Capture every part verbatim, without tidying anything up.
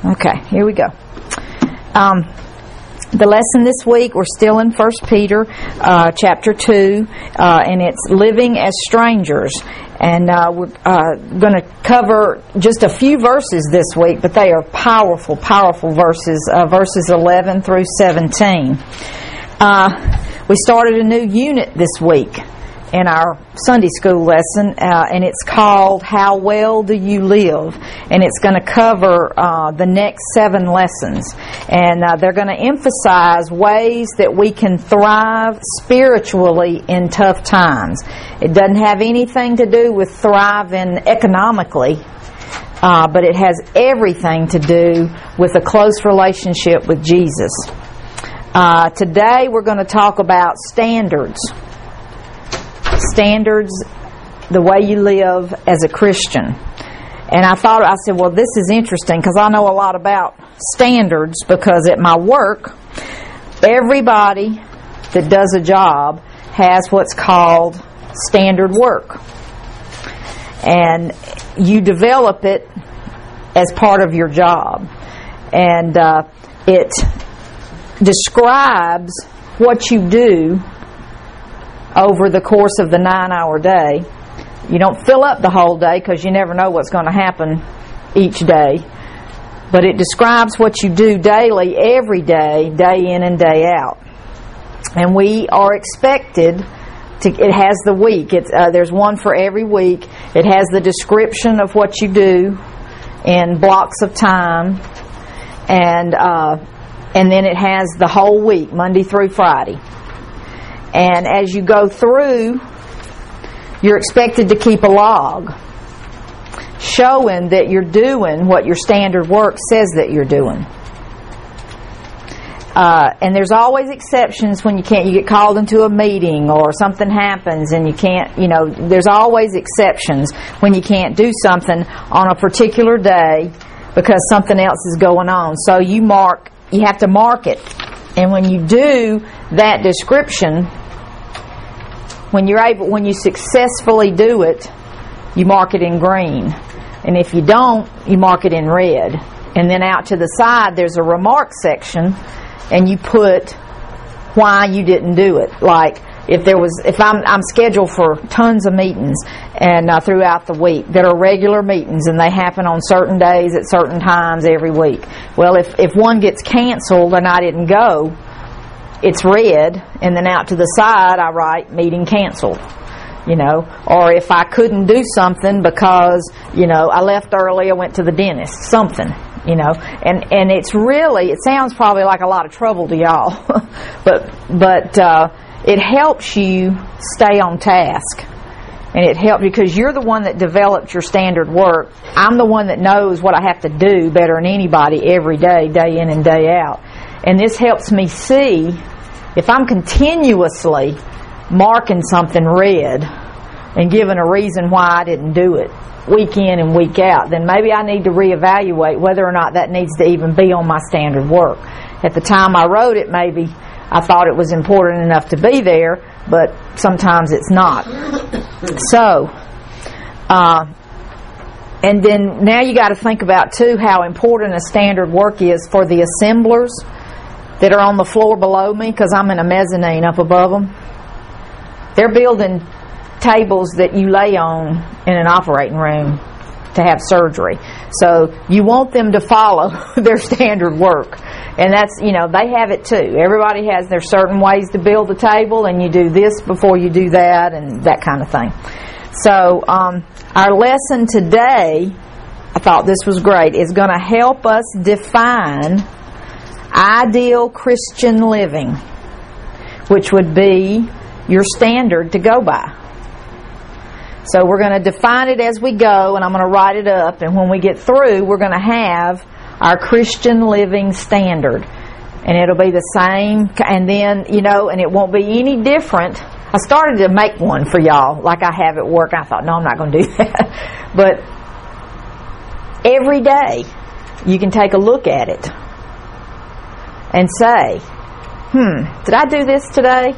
Okay, here we go. Um, the lesson this week, we're still in First Peter uh, chapter two, uh, and it's living as strangers. And uh, we're uh, going to cover just a few verses this week, but they are powerful, powerful verses, uh, verses eleven through seventeen. Uh, we started a new unit this week in our Sunday school lesson, uh, and it's called How Well Do You Live? And it's going to cover uh, the next seven lessons. And uh, they're going to emphasize ways that we can thrive spiritually in tough times. It doesn't have anything to do with thriving economically, uh, but it has everything to do with a close relationship with Jesus. Uh, today we're going to talk about standards. Standards, the way you live as a Christian. And I thought, I said, well, this is interesting because I know a lot about standards, because at my work, everybody that does a job has what's called standard work. And you develop it as part of your job. And uh, it describes what you do over the course of the nine-hour day. You don't fill up the whole day because you never know what's going to happen each day. But it describes what you do daily, every day, day in and day out. And we are expected to, it has the week. It's, uh, there's one for every week. It has the description of what you do in blocks of time. And, uh, and then it has the whole week, Monday through Friday. And as you go through, you're expected to keep a log showing that you're doing what your standard work says that you're doing. Uh, and there's always exceptions when you can't, you get called into a meeting or something happens and you can't, you know, there's always exceptions when you can't do something on a particular day because something else is going on. So you mark, you have to mark it. And when you do that description, when you're able, when you successfully do it, you mark it in green. And if you don't, you mark it in red. And then out to the side, there's a remark section, and you put why you didn't do it. Like if there was, if I'm I'm scheduled for tons of meetings and uh, throughout the week that are regular meetings, and they happen on certain days at certain times every week. Well, if if one gets canceled and I didn't go, it's red, and then out to the side I write meeting canceled, you know. Or if I couldn't do something because, you know, I left early, I went to the dentist, something, you know. And and it's really, it sounds probably like a lot of trouble to y'all, but but uh, it helps you stay on task. And it helps because you're the one that developed your standard work. I'm the one that knows what I have to do better than anybody every day, day in and day out. And this helps me see if I'm continuously marking something red and giving a reason why I didn't do it week in and week out, then maybe I need to reevaluate whether or not that needs to even be on my standard work. At the time I wrote it, maybe I thought it was important enough to be there, but sometimes it's not. So, uh, and then now you got to think about too how important a standard work is for the assemblers that are on the floor below me, because I'm in a mezzanine up above them. They're building tables that you lay on in an operating room to have surgery. So you want them to follow their standard work. And that's, you know, they have it too. Everybody has their certain ways to build a table, and you do this before you do that, and that kind of thing. So um, our lesson today, I thought this was great, is going to help us define ideal Christian living, which would be your standard to go by. So we're going to define it as we go, and I'm going to write it up, and when we get through, we're going to have our Christian living standard. And it'll be the same, and then, you know, and it won't be any different. I started to make one for y'all, like I have at work. I thought, no, I'm not going to do that. But every day, you can take a look at it and say, hmm, did I do this today?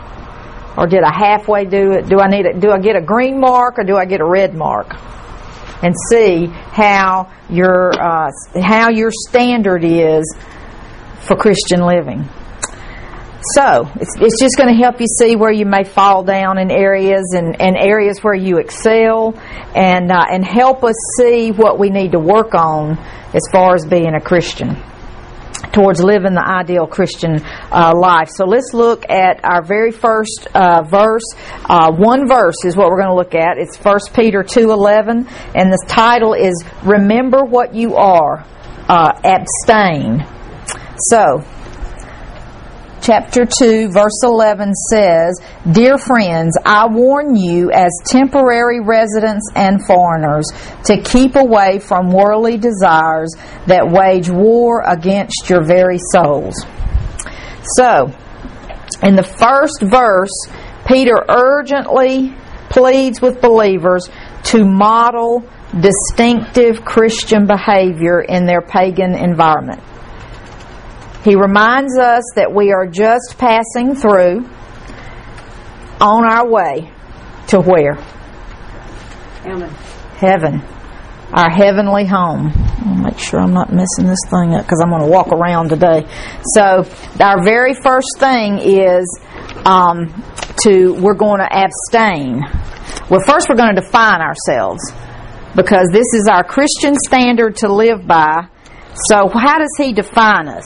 Or did I halfway do it? Do I need a, do I get a green mark or do I get a red mark? and see how your uh, how your standard is for Christian living. So it's, it's just going to help you see where you may fall down in areas and, and areas where you excel, and uh, and help us see what we need to work on as far as being a Christian, towards living the ideal Christian uh, life. So let's look at our very first uh, verse. Uh, one verse is what we're going to look at. It's First Peter two eleven, and the title is "Remember What You Are, uh, Abstain." So, chapter two, verse eleven says, "Dear friends, I warn you as temporary residents and foreigners to keep away from worldly desires that wage war against your very souls." So, in the first verse, Peter urgently pleads with believers to model distinctive Christian behavior in their pagan environment. He reminds us that we are just passing through on our way to where? Heaven. Heaven. Our heavenly home. I'll make sure I'm not messing this thing up because I'm going to walk around today. So our very first thing is um, to we're going to abstain. Well, first we're going to define ourselves, because this is our Christian standard to live by. So how does he define us?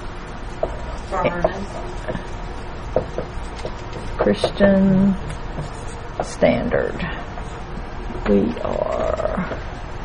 Christian standard. We are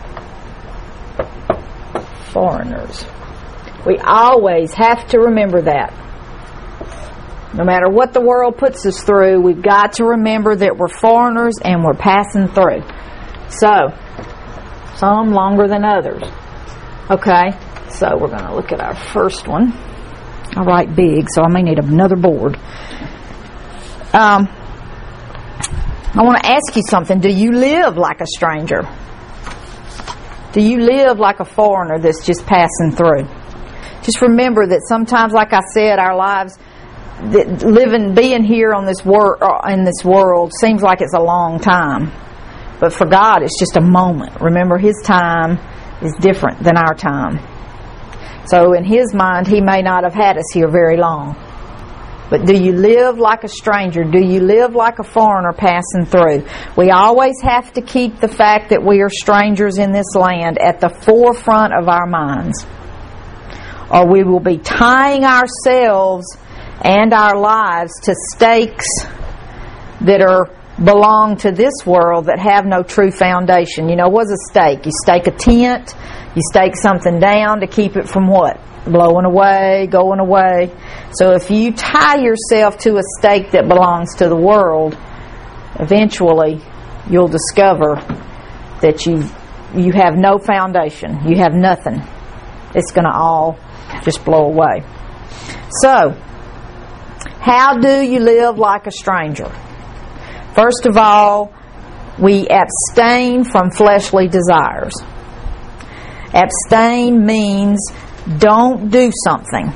foreigners. We always have to remember that. No matter what the world puts us through, we've got to remember that we're foreigners and we're passing through. So, some longer than others. Okay, so we're going to look at our first one. I write big, so I may need another board. Um, I want to ask you something. Do you live like a stranger? Do you live like a foreigner that's just passing through? Just remember that sometimes, like I said, our lives, that living, being here on this wor- in this world seems like it's a long time. But for God, it's just a moment. Remember, His time is different than our time. So in His mind, He may not have had us here very long. But do you live like a stranger? Do you live like a foreigner passing through? We always have to keep the fact that we are strangers in this land at the forefront of our minds, or we will be tying ourselves and our lives to stakes that are belong to this world that have no true foundation. You know, what's a stake? You stake a tent. You stake something down to keep it from what? Blowing away, going away. So if you tie yourself to a stake that belongs to the world, eventually you'll discover that you you have no foundation. You have nothing. It's going to all just blow away. So, how do you live like a stranger? First of all, we abstain from fleshly desires. Abstain means don't do something.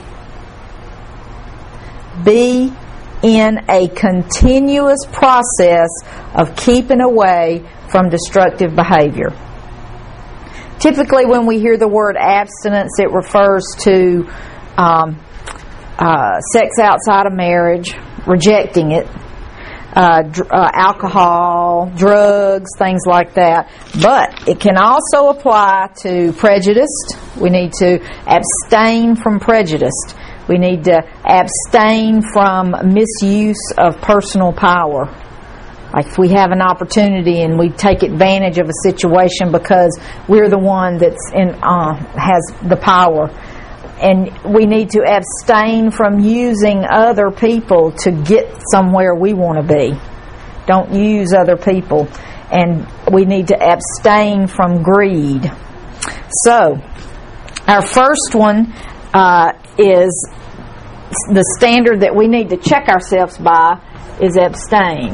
Be in a continuous process of keeping away from destructive behavior. Typically, when we hear the word abstinence, it refers to um, uh, sex outside of marriage, rejecting it, Uh, dr- uh, alcohol, drugs, things like that. But it can also apply to prejudice. We need to abstain from prejudice. We need to abstain from misuse of personal power. Like if we have an opportunity and we take advantage of a situation because we're the one that's in uh, has the power. And we need to abstain from using other people to get somewhere we want to be. Don't use other people. And we need to abstain from greed. So, our first one uh, is the standard that we need to check ourselves by is abstain.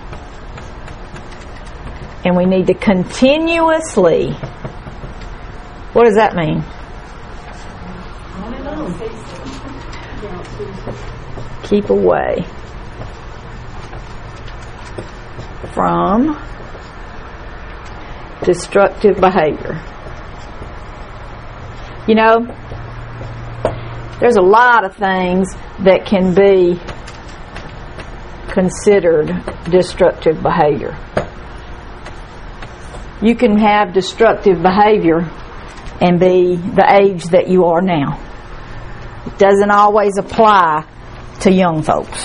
And we need to continuously. What does that mean? Keep away from destructive behavior. You know, there's a lot of things that can be considered destructive behavior. You can have destructive behavior and be the age that you are now. It doesn't always apply to young folks.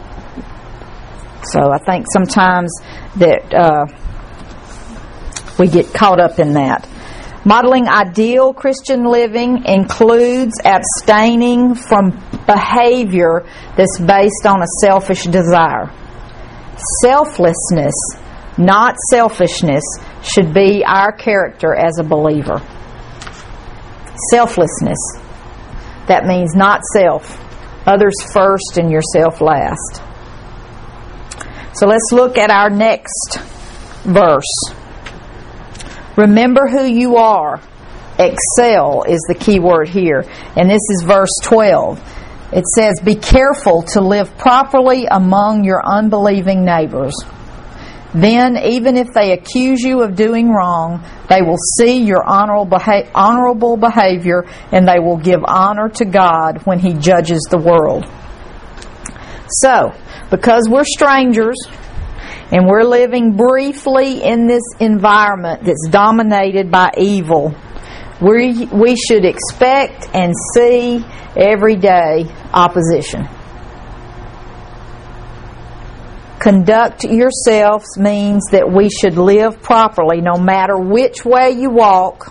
So I think sometimes that uh, we get caught up in that. Modeling ideal Christian living includes abstaining from behavior that's based on a selfish desire. Selflessness, not selfishness, should be our character as a believer. Selflessness. That means not self. Others first and yourself last. So let's look at our next verse. Remember who you are. Excel is the key word here. And this is verse twelve. It says, be careful to live properly among your unbelieving neighbors. Then, even if they accuse you of doing wrong, they will see your honorable beha- honorable behavior, and they will give honor to God when He judges the world. So, because we're strangers, and we're living briefly in this environment that's dominated by evil, we, we should expect and see every day opposition. Conduct yourselves means that we should live properly no matter which way you walk,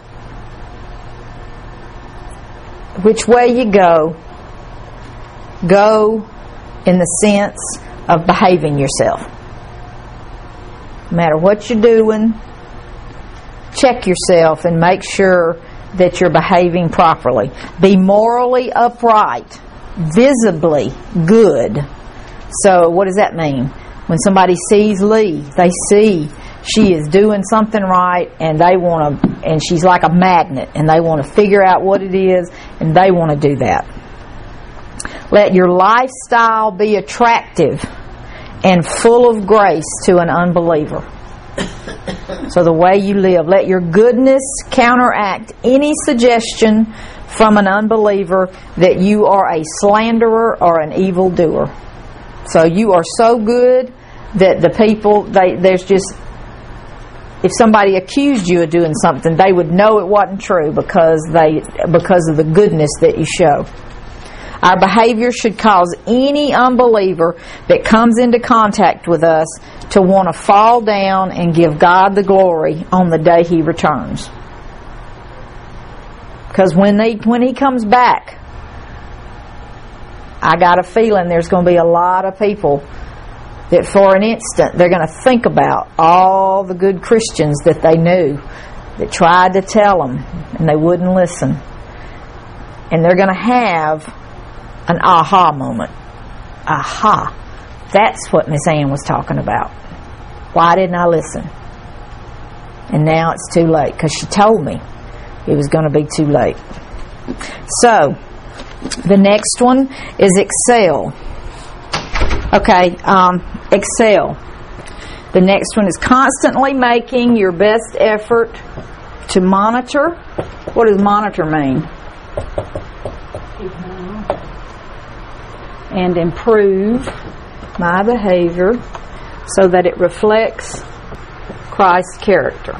which way you go. Go in the sense of behaving yourself. No matter what you're doing, check yourself and make sure that you're behaving properly. Be morally upright, visibly good. So what does that mean? When somebody sees Lee, they see she is doing something right, and they want to, and she's like a magnet, and they want to figure out what it is, and they want to do that. Let your lifestyle be attractive and full of grace to an unbeliever. So the way you live, let your goodness counteract any suggestion from an unbeliever that you are a slanderer or an evildoer. So you are so good that the people, they, there's just, if somebody accused you of doing something, they would know it wasn't true because they because of the goodness that you show. Our behavior should cause any unbeliever that comes into contact with us to want to fall down and give God the glory on the day He returns. Because when they when He comes back, I got a feeling there's going to be a lot of people that for an instant they're going to think about all the good Christians that they knew that tried to tell them and they wouldn't listen. And they're going to have an aha moment. Aha. That's what Miss Ann was talking about. Why didn't I listen? And now it's too late because she told me it was going to be too late. So, the next one is excel. Okay, um, excel. The next one is constantly making your best effort to monitor. What does monitor mean? And improve my behavior so that it reflects Christ's character.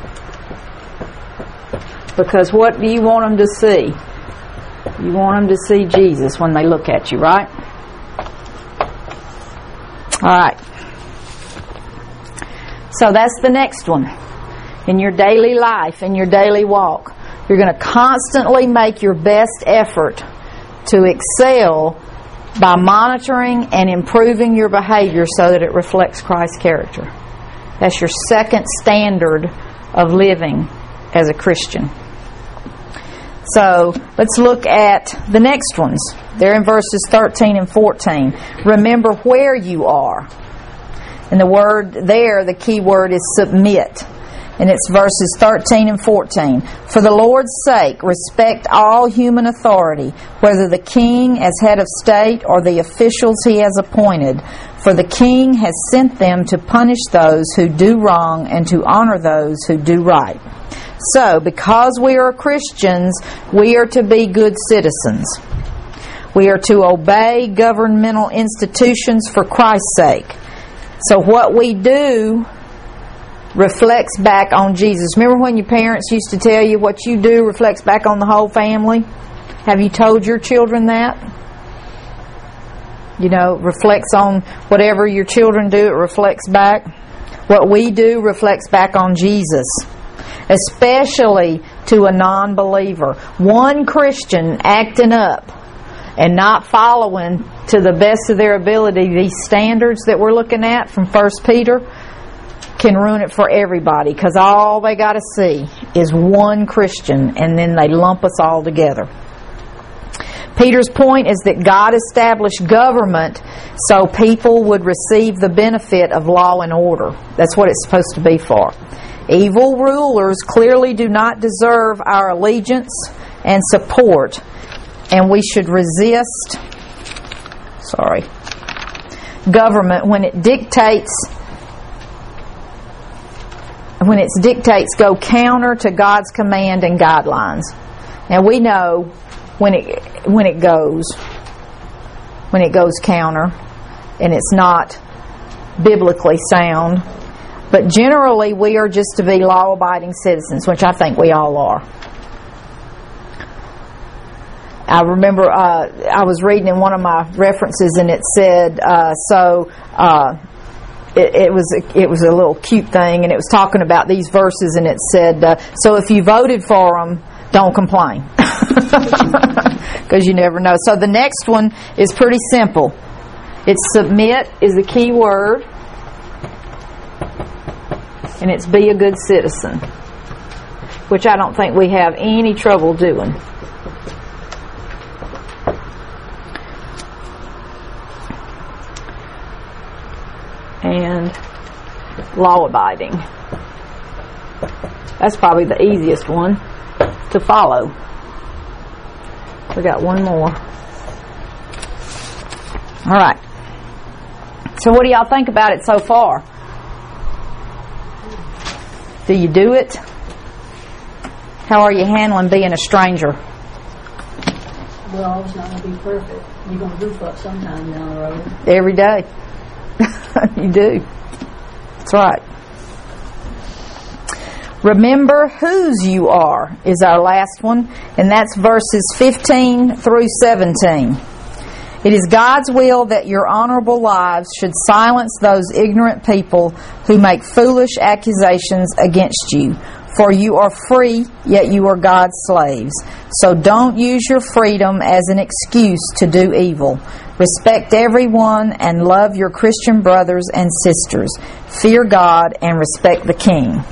Because what do you want them to see? You want them to see Jesus when they look at you, right? Alright. So that's the next one. In your daily life, in your daily walk, you're going to constantly make your best effort to excel by monitoring and improving your behavior so that it reflects Christ's character. That's your second standard of living as a Christian. So let's look at the next ones. They're in verses thirteen and fourteen. Remember where you are. And the word there, the key word is submit. And it's verses thirteen and fourteen. For the Lord's sake, respect all human authority, whether the king as head of state or the officials he has appointed. For the king has sent them to punish those who do wrong and to honor those who do right. So, because we are Christians, we are to be good citizens. We are to obey governmental institutions for Christ's sake. So what we do reflects back on Jesus. Remember when your parents used to tell you what you do reflects back on the whole family? Have you told your children that? You know, reflects on whatever your children do, it reflects back. What we do reflects back on Jesus, especially to a non-believer. One Christian acting up and not following to the best of their ability these standards that we're looking at from First Peter can ruin it for everybody, because all they got to see is one Christian and then they lump us all together. Peter's point is that God established government so people would receive the benefit of law and order. That's what it's supposed to be for. Evil rulers clearly do not deserve our allegiance and support, and we should resist sorry government when it dictates when its dictates go counter to God's command and guidelines. Now we know when it when it goes when it goes counter and it's not biblically sound, but generally we are just to be law-abiding citizens, which I think we all are. I remember uh, I was reading in one of my references and it said uh, so uh, it, it was it was a little cute thing, and it was talking about these verses, and it said uh, so if you voted for them, don't complain, because you never know. So the next one is pretty simple. It's submit is the key word, and it's be a good citizen, which I don't think we have any trouble doing. And law-abiding. That's probably the easiest one to follow. We got one more. All right. So what do y'all think about it so far? Do you do it? How are you handling being a stranger? Well, it's not going to be perfect. You're going to goof up sometime down the road. Every day. You do. That's right. Remember whose you are is our last one, and that's verses fifteen through seventeen. It is God's will that your honorable lives should silence those ignorant people who make foolish accusations against you. For you are free, yet you are God's slaves. So don't use your freedom as an excuse to do evil. Respect everyone and love your Christian brothers and sisters. Fear God and respect the King.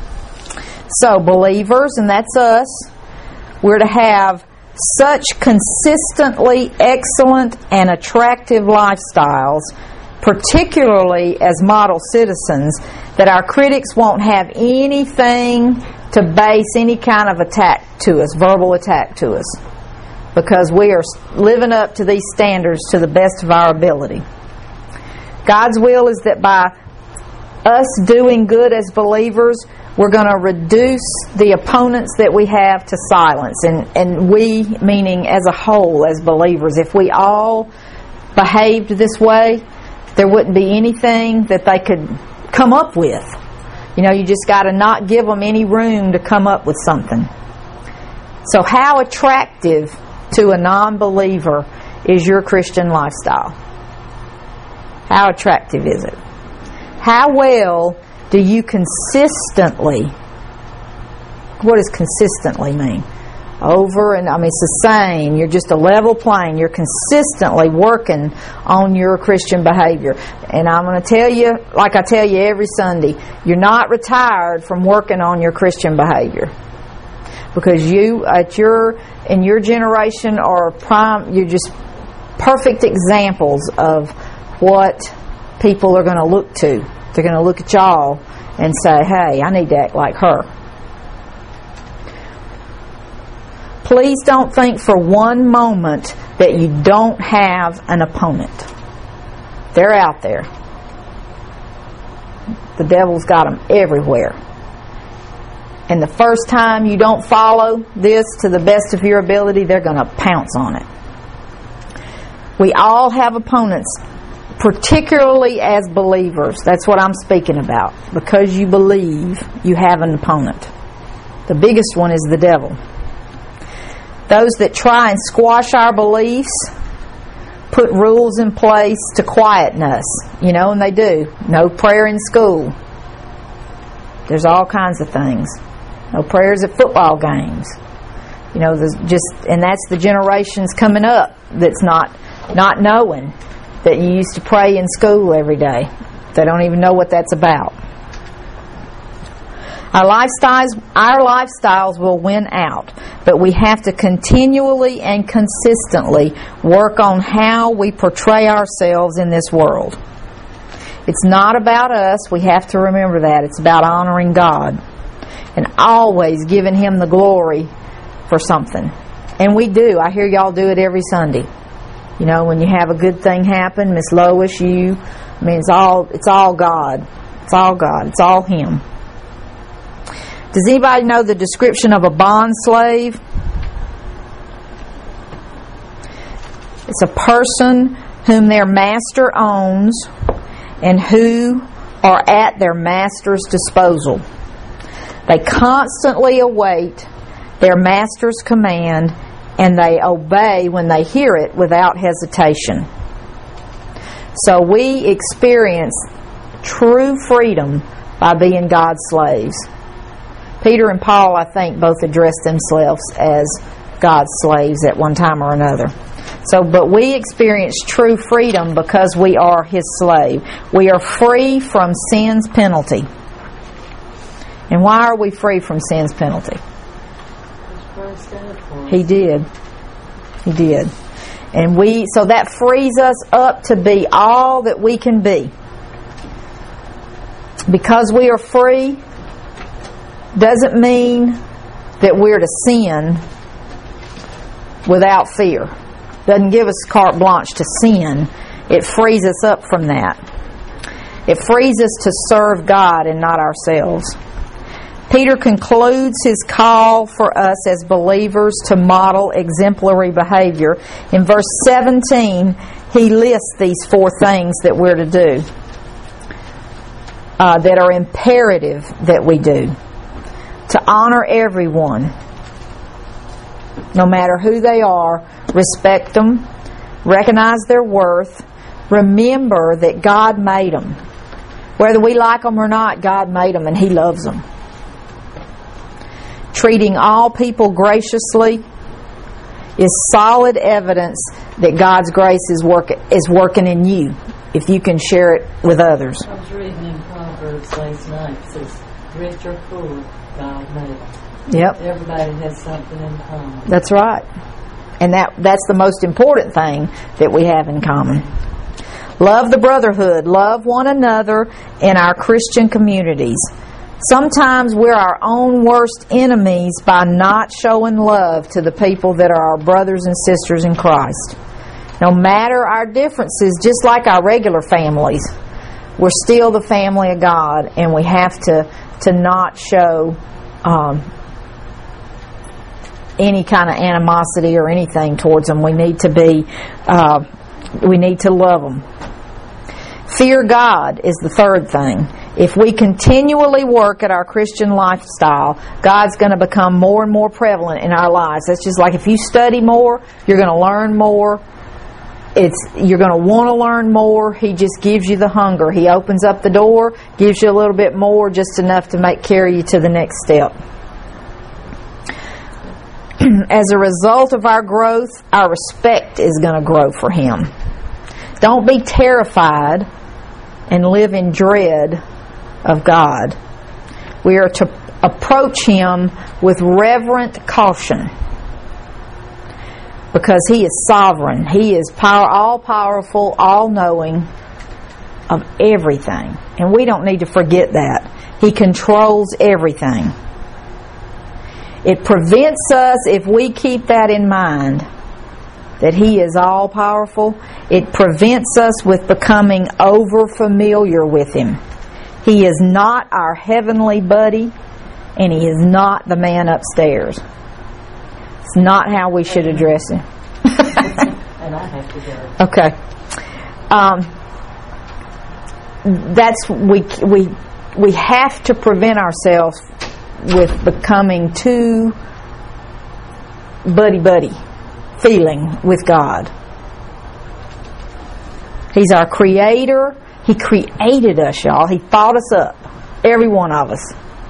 So believers, and that's us, we're to have such consistently excellent and attractive lifestyles, particularly as model citizens, that our critics won't have anything to base any kind of attack to us, verbal attack to us, because we are living up to these standards to the best of our ability. God's will is that by us doing good as believers, we're going to reduce the opponents that we have to silence. And, and we, meaning as a whole, as believers, if we all behaved this way, there wouldn't be anything that they could come up with. You know, you just got to not give them any room to come up with something. So how attractive to a non-believer is your Christian lifestyle? How attractive is it? How well do you consistently, what does consistently mean? Over and, I mean, it's the same. You're just a level plane. You're consistently working on your Christian behavior. And I'm going to tell you, like I tell you every Sunday, you're not retired from working on your Christian behavior. Because you, at your, in your generation, are prime, you're just perfect examples of what people are going to look to. They're going to look at y'all and say, hey, I need to act like her. Please don't think for one moment that you don't have an opponent. They're out there. The devil's got them everywhere. And the first time you don't follow this to the best of your ability, they're going to pounce on it. We all have opponents, particularly as believers. That's what I'm speaking about. Because you believe, you have an opponent. The biggest one is the devil. Those that try and squash our beliefs put rules in place to quieten us. You know, and they do. No prayer in school. There's all kinds of things. No prayers at football games. You know, there's just, and that's the generations coming up that's not not knowing that you used to pray in school every day. They don't even know what that's about. Our lifestyles, our lifestyles will win out, but we have to continually and consistently work on how we portray ourselves in this world. It's not about us. We have to remember that. It's about honoring God and always giving Him the glory for something. And we do. I hear y'all do it every Sunday. You know, when you have a good thing happen, Miss Lois, you, I mean, it's all, it's all God. It's all God. It's all Him. Does anybody know the description of a bond slave? It's a person whom their master owns and who are at their master's disposal. They constantly await their master's command, and they obey when they hear it without hesitation. So we experience true freedom by being God's slaves. Peter and Paul, I think, both addressed themselves as God's slaves at one time or another. So, but we experience true freedom because we are His slave. We are free from sin's penalty. And why are we free from sin's penalty? He did. He did. And we, so that frees us up to be all that we can be. Because we are free doesn't mean that we're to sin without fear. Doesn't give us carte blanche to sin. It frees us up from that. It frees us to serve God and not ourselves. Peter concludes his call for us as believers to model exemplary behavior. In verse seventeen, he lists these four things that we're to do, uh, that are imperative that we do. To honor everyone, no matter who they are, respect them, recognize their worth, remember that God made them. Whether we like them or not, God made them and He loves them. Treating all people graciously is solid evidence that God's grace is work, is working in you, if you can share it with others. I was reading in Proverbs last night. It says, rich or poor, God made them. Yep. Everybody has something in common. That's right. And that that's the most important thing that we have in common. Love the brotherhood. Love one another in our Christian communities. Sometimes we're our own worst enemies by not showing love to the people that are our brothers and sisters in Christ. No matter our differences, just like our regular families, we're still the family of God, and we have to, to not show um, any kind of animosity or anything towards them. We need to be, uh, we need to love them. Fear God is the third thing. If we continually work at our Christian lifestyle, God's going to become more and more prevalent in our lives. That's just like if you study more, you're going to learn more. It's you're going to want to learn more. He just gives you the hunger. He opens up the door, gives you a little bit more, just enough to make carry you to the next step. As a result of our growth, our respect is going to grow for Him. Don't be terrified and live in dread of God. We are to approach Him with reverent caution because He is sovereign. He is power, all-powerful, all-knowing of everything. And we don't need to forget that. He controls everything. It prevents us, if we keep that in mind, that He is all-powerful. It prevents us with becoming over-familiar with Him. He is not our heavenly buddy, and He is not the man upstairs. It's not how we should address Him. And I have to go. Okay. Um, that's we we we have to prevent ourselves with becoming too buddy-buddy feeling with God. He's our Creator. He created us, y'all. He thought us up, every one of us.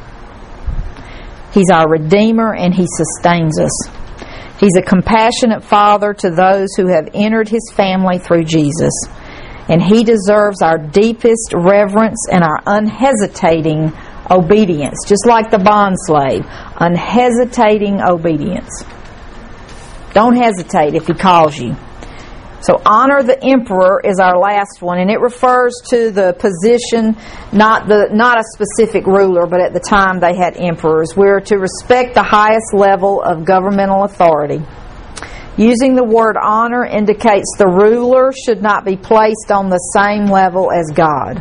He's our Redeemer, and He sustains us. He's a compassionate Father to those who have entered His family through Jesus. And He deserves our deepest reverence and our unhesitating obedience, just like the bondslave. Unhesitating obedience. Don't hesitate if He calls you. So honor the emperor is our last one, and it refers to the position, not the not a specific ruler, but at the time they had emperors. We're to respect the highest level of governmental authority. Using the word honor indicates the ruler should not be placed on the same level as God.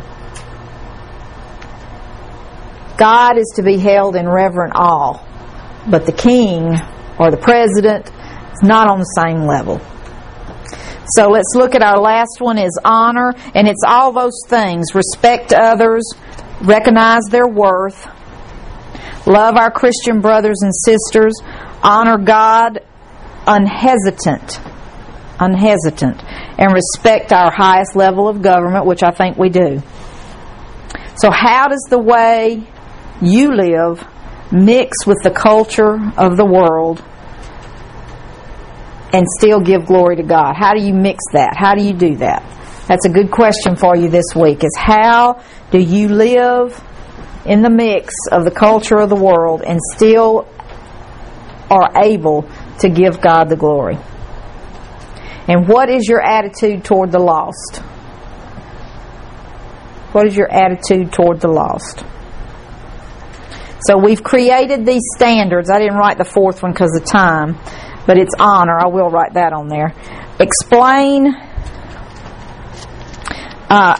God is to be held in reverent awe, but the king or the president is not on the same level. So let's look at our last one is honor, and it's all those things. Respect others, recognize their worth, love our Christian brothers and sisters, honor God, unhesitant, unhesitant, and respect our highest level of government, which I think we do. So how does the way you live mix with the culture of the world and still give glory to God? How do you mix that? How do you do that? That's a good question for you this week, is how do you live in the mix of the culture of the world and still are able to give God the glory? And what is your attitude toward the lost? What is your attitude toward the lost? So we've created these standards. I didn't write the fourth one because of time, but it's honor. I will write that on there. Explain. Uh,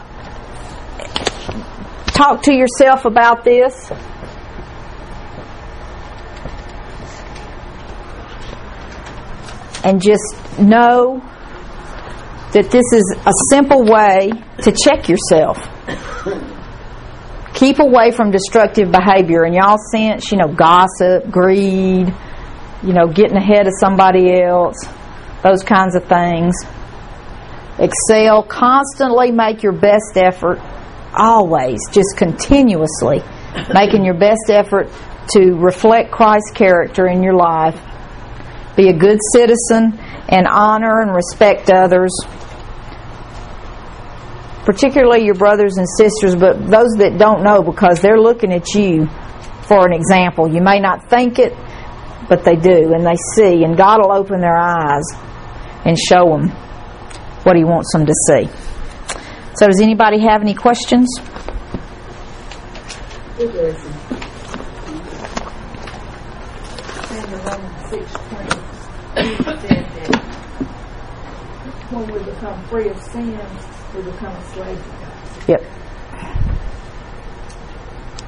talk to yourself about this. And just know that this is a simple way to check yourself. Keep away from destructive behavior. And y'all sense, you know, gossip, greed, you know, getting ahead of somebody else, those kinds of things. Excel. Constantly make your best effort, always, just continuously, making your best effort to reflect Christ's character in your life. Be a good citizen and honor and respect others, particularly your brothers and sisters, but those that don't know, because they're looking at you for an example. You may not think it, but they do, and they see, and God will open their eyes and show them what He wants them to see. So does anybody have any questions? It is. In Romans six twenty, it said that when we become free of sins, we become a slave to